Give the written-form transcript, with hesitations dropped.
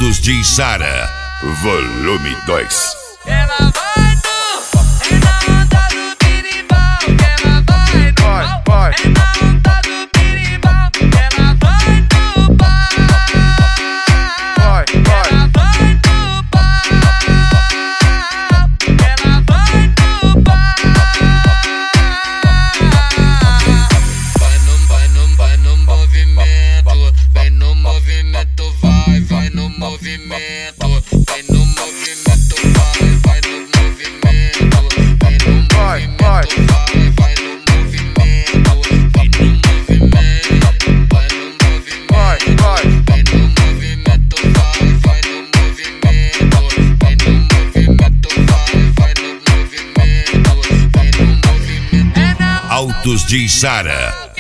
Autos de Içara, volume 2. Ela vai no, na onda do birimbau. Ela vai no, na onda do birimbau. Ela vai no bar. Ela vai no bar. Ela vai no bar. Vai no movimento. Vai no movimento, vai no movimento. Vai no movimento, vai no movimento. Vai no movimento, vai no movimento. Vai no movimento, vai no movimento. Vai no movimento, vai no movimento. Vai no movimento, vai no movimento. Vai no movimento. Autos de Içara.